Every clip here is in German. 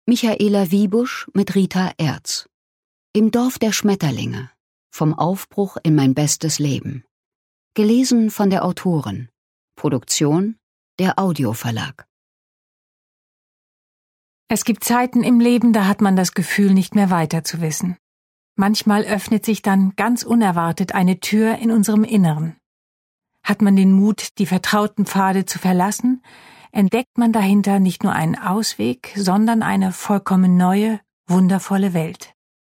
Michaela Wiebusch mit Rita Erz. Im Dorf der Schmetterlinge. Vom Aufbruch in mein bestes Leben. Gelesen von der Autorin. Produktion der Audioverlag. Es gibt Zeiten im Leben, da hat man das Gefühl, nicht mehr weiter zu wissen. Manchmal öffnet sich dann ganz unerwartet eine Tür in unserem Inneren. Hat man den Mut, die vertrauten Pfade zu verlassen, entdeckt man dahinter nicht nur einen Ausweg, sondern eine vollkommen neue, wundervolle Welt.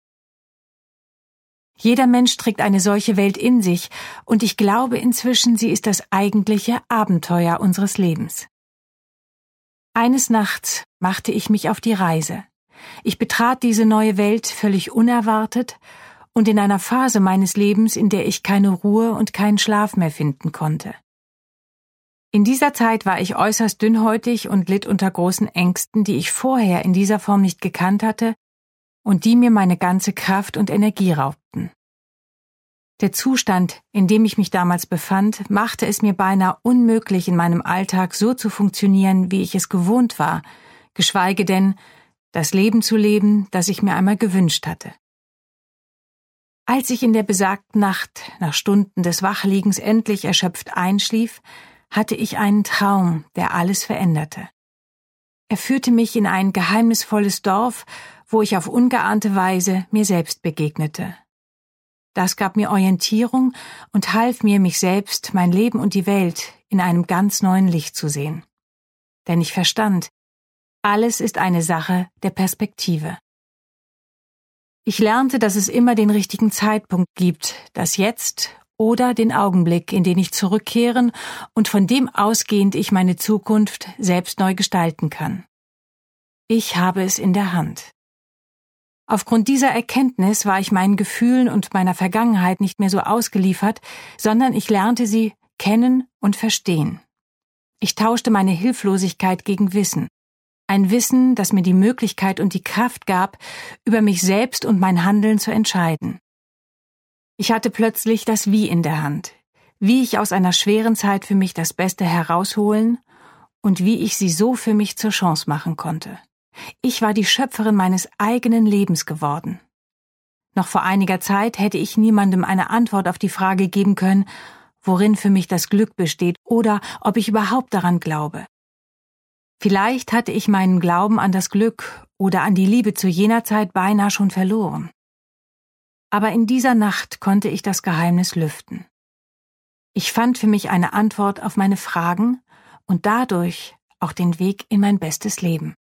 Jeder Mensch trägt eine solche Welt in sich, und ich glaube inzwischen, sie ist das eigentliche Abenteuer unseres Lebens. Eines Nachts machte ich mich auf die Reise. Ich betrat diese neue Welt völlig unerwartet und in einer Phase meines Lebens, in der ich keine Ruhe und keinen Schlaf mehr finden konnte. In dieser Zeit war ich äußerst dünnhäutig und litt unter großen Ängsten, die ich vorher in dieser Form nicht gekannt hatte und die mir meine ganze Kraft und Energie raubten. Der Zustand, in dem ich mich damals befand, machte es mir beinahe unmöglich, in meinem Alltag so zu funktionieren, wie ich es gewohnt war, geschweige denn, das Leben zu leben, das ich mir einmal gewünscht hatte. Als ich in der besagten Nacht, nach Stunden des Wachliegens endlich erschöpft einschlief, hatte ich einen Traum, der alles veränderte. Er führte mich in ein geheimnisvolles Dorf, wo ich auf ungeahnte Weise mir selbst begegnete. Das gab mir Orientierung und half mir, mich selbst, mein Leben und die Welt in einem ganz neuen Licht zu sehen. Denn ich verstand, alles ist eine Sache der Perspektive. Ich lernte, dass es immer den richtigen Zeitpunkt gibt, das Jetzt oder den Augenblick, in den ich zurückkehren und von dem ausgehend ich meine Zukunft selbst neu gestalten kann. Ich habe es in der Hand. Aufgrund dieser Erkenntnis war ich meinen Gefühlen und meiner Vergangenheit nicht mehr so ausgeliefert, sondern ich lernte sie kennen und verstehen. Ich tauschte meine Hilflosigkeit gegen Wissen. Ein Wissen, das mir die Möglichkeit und die Kraft gab, über mich selbst und mein Handeln zu entscheiden. Ich hatte plötzlich das Wie in der Hand, wie ich aus einer schweren Zeit für mich das Beste herausholen und wie ich sie so für mich zur Chance machen konnte. Ich war die Schöpferin meines eigenen Lebens geworden. Noch vor einiger Zeit hätte ich niemandem eine Antwort auf die Frage geben können, worin für mich das Glück besteht oder ob ich überhaupt daran glaube. Vielleicht hatte ich meinen Glauben an das Glück oder an die Liebe zu jener Zeit beinahe schon verloren. Aber in dieser Nacht konnte ich das Geheimnis lüften. Ich fand für mich eine Antwort auf meine Fragen und dadurch auch den Weg in mein bestes Leben.